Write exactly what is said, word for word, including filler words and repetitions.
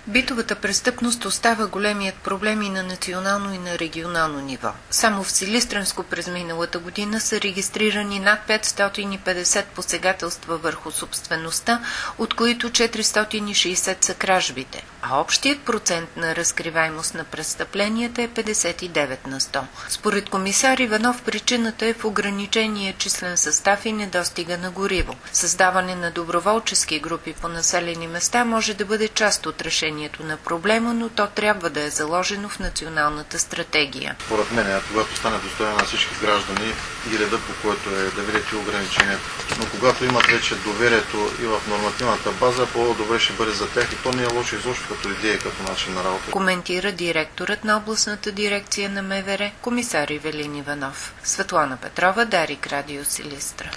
Битовата престъпност остава големият проблем и на национално и на регионално ниво. Само в Силистренско през миналата година са регистрирани над петстотин и петдесет посегателства върху собствеността, от които четиристотин и шейсет са кражбите, а общият процент на разкриваемост на престъпленията е петдесет и девет на сто. Според комисар Иванов причината е в ограничения числен състав и недостига на гориво. Създаване на доброволчески групи по населени места може да бъде част от решението на проблема, но то трябва да е заложено в националната стратегия. Според мен, когато стане достояние на всички граждани и реда, по който е да видят и ограниченията, но когато имат вече доверието и в нормативната база, по-добре ще бъде за тях и то не е лошо изобщо като идея, като начин на работа. Коментира директорът на областната дирекция на МВР, комисар Ивелин Иванов. Светлана Петрова, Дарик, Радио Силистра.